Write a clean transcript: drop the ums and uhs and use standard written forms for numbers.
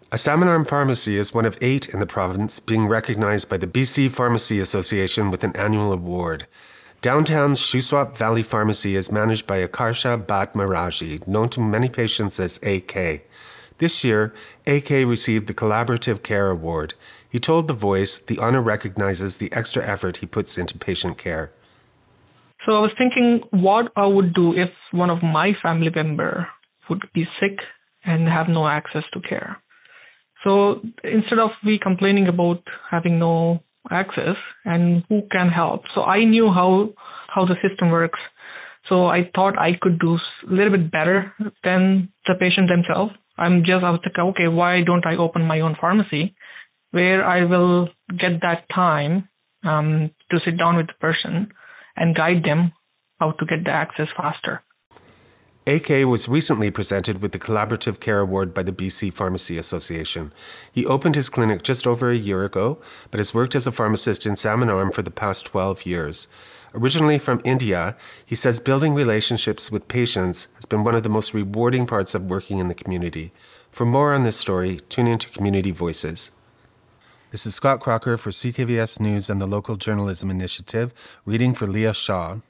A Salmon Arm pharmacy is one of 8 in the province being recognized by the BC Pharmacy Association with an annual award. Downtown's Shuswap Valley Pharmacy is managed by Akarsha Bhat Maraji, known to many patients as AK. This year, AK received the Collaborative Care Award. He told The Voice the honor recognizes the extra effort he puts into patient care. So I was thinking what I would do if one of my family member would be sick and have no access to care. So instead of we complaining about having no access and who can help, so I knew how the system works. So I thought I could do a little bit better than the patient themselves. I was thinking, okay, why don't I open my own pharmacy where I will get that time to sit down with the person and guide them how to get the access faster. AK was recently presented with the Collaborative Care Award by the BC Pharmacy Association. He opened his clinic just over a year ago, but has worked as a pharmacist in Salmon Arm for the past 12 years. Originally from India, he says building relationships with patients has been one of the most rewarding parts of working in the community. For more on this story, tune into Community Voices. This is Scott Crocker for CKVS News and the Local Journalism Initiative, reading for Leah Shaw.